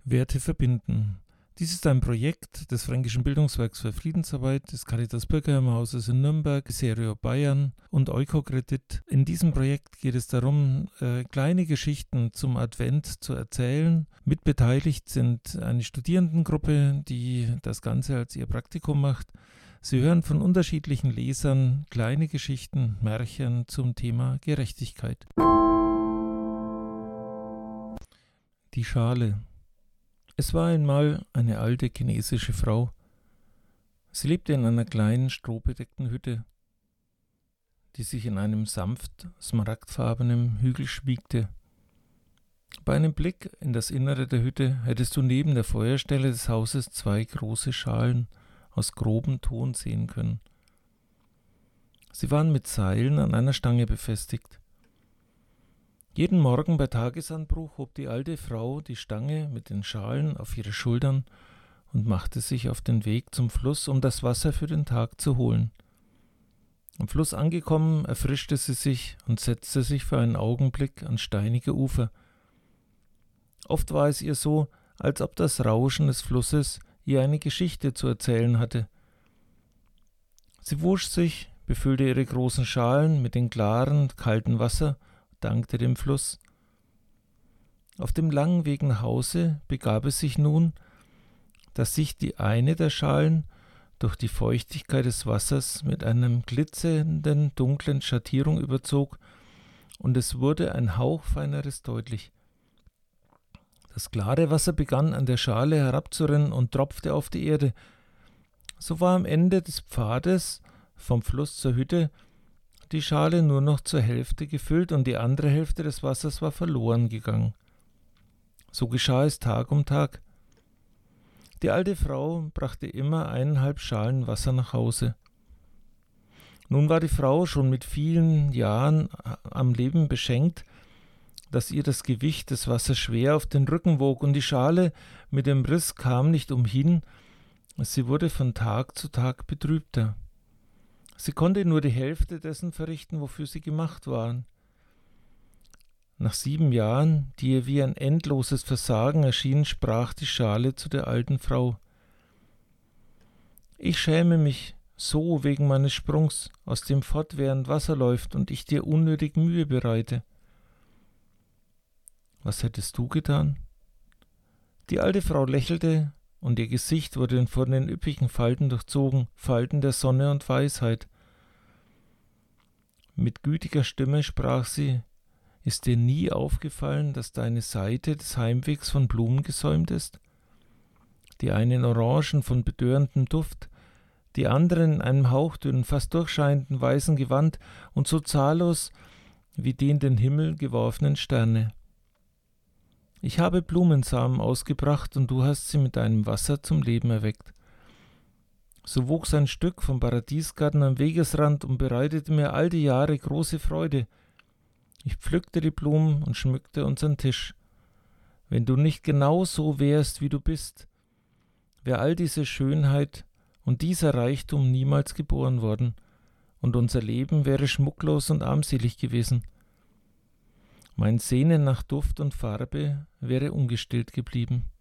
Werte verbinden. Dies ist ein Projekt des Fränkischen Bildungswerks für Friedensarbeit, des Caritas Bürgerheimerhauses in Nürnberg, Serio Bayern und Eukokredit. In diesem Projekt geht es darum, kleine Geschichten zum Advent zu erzählen. Mitbeteiligt sind eine Studierendengruppe, die das Ganze als ihr Praktikum macht. Sie hören von unterschiedlichen Lesern kleine Geschichten, Märchen zum Thema Gerechtigkeit. Die Schale. Es war einmal eine alte chinesische Frau. Sie lebte in einer kleinen, strohbedeckten Hütte, die sich in einem sanft smaragdfarbenen Hügel schmiegte. Bei einem Blick in das Innere der Hütte hättest du neben der Feuerstelle des Hauses 2 große Schalen aus grobem Ton sehen können. Sie waren mit Seilen an einer Stange befestigt. Jeden Morgen bei Tagesanbruch hob die alte Frau die Stange mit den Schalen auf ihre Schultern und machte sich auf den Weg zum Fluss, um das Wasser für den Tag zu holen. Am Fluss angekommen, erfrischte sie sich und setzte sich für einen Augenblick ans steinige Ufer. Oft war es ihr so, als ob das Rauschen des Flusses ihr eine Geschichte zu erzählen hatte. Sie wusch sich, befüllte ihre großen Schalen mit dem klaren, kalten Wasser, dankte dem Fluss. Auf dem langen Weg nach Hause begab es sich nun, dass sich die eine der Schalen durch die Feuchtigkeit des Wassers mit einer glitzernden, dunklen Schattierung überzog, und es wurde ein hauchfeineres deutlich. Das klare Wasser begann an der Schale herabzurinnen und tropfte auf die Erde. So war am Ende des Pfades vom Fluss zur Hütte die Schale nur noch zur Hälfte gefüllt und die andere Hälfte des Wassers war verloren gegangen. So geschah es Tag um Tag. Die alte Frau brachte immer 1,5 Schalen Wasser nach Hause. Nun war die Frau schon mit vielen Jahren am Leben beschenkt, dass ihr das Gewicht des Wassers schwer auf den Rücken wog, und die Schale mit dem Riss kam nicht umhin, sie wurde von Tag zu Tag betrübter. Sie konnte nur die Hälfte dessen verrichten, wofür sie gemacht waren. Nach 7 Jahren, die ihr wie ein endloses Versagen erschienen, sprach die Schale zu der alten Frau: »Ich schäme mich so wegen meines Sprungs, aus dem fortwährend Wasser läuft und ich dir unnötig Mühe bereite.« »Was hättest du getan?« Die alte Frau lächelte, und ihr Gesicht wurde von den üppigen Falten durchzogen, Falten der Sonne und Weisheit. Mit gütiger Stimme sprach sie: »Ist dir nie aufgefallen, dass deine Seite des Heimwegs von Blumen gesäumt ist? Die einen Orangen von betörendem Duft, die anderen in einem hauchdünnen, fast durchscheinenden weißen Gewand und so zahllos wie die in den Himmel geworfenen Sterne. Ich habe Blumensamen ausgebracht und du hast sie mit deinem Wasser zum Leben erweckt. So wuchs ein Stück vom Paradiesgarten am Wegesrand und bereitete mir all die Jahre große Freude. Ich pflückte die Blumen und schmückte unseren Tisch. Wenn du nicht genau so wärst, wie du bist, wäre all diese Schönheit und dieser Reichtum niemals geboren worden, und unser Leben wäre schmucklos und armselig gewesen. Mein Sehnen nach Duft und Farbe wäre ungestillt geblieben.«